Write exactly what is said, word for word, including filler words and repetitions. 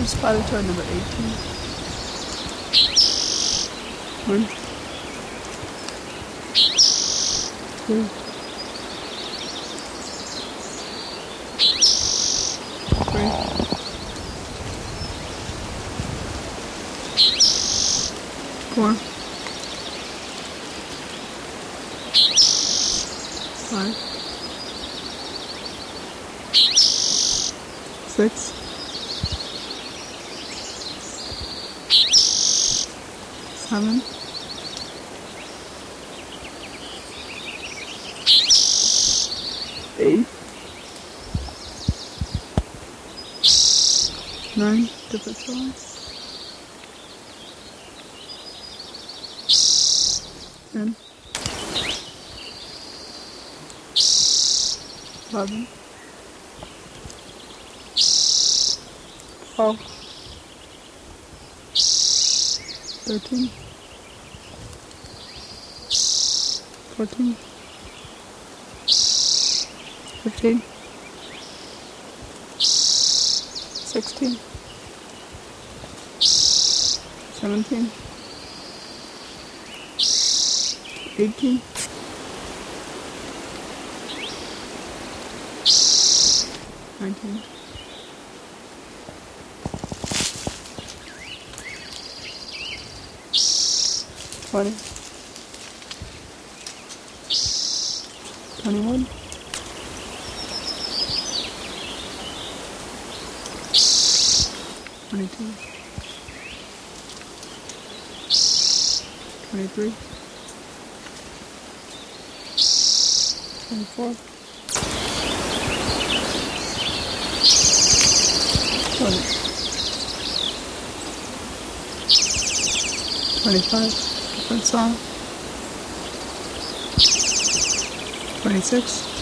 Spotted toad number eighteen. One. Two. Three. Four. Five. Six. Seven. Eight. Nine. Different size. Ten. Eleven. Twelve. Thirteen. Fourteen. Fifteen. Sixteen. Seventeen. Eighteen. Nineteen. Twenty. Twenty-one. Twenty-two. Twenty-three. Twenty-four. Twenty. Twenty-five. Different song. Twenty-six.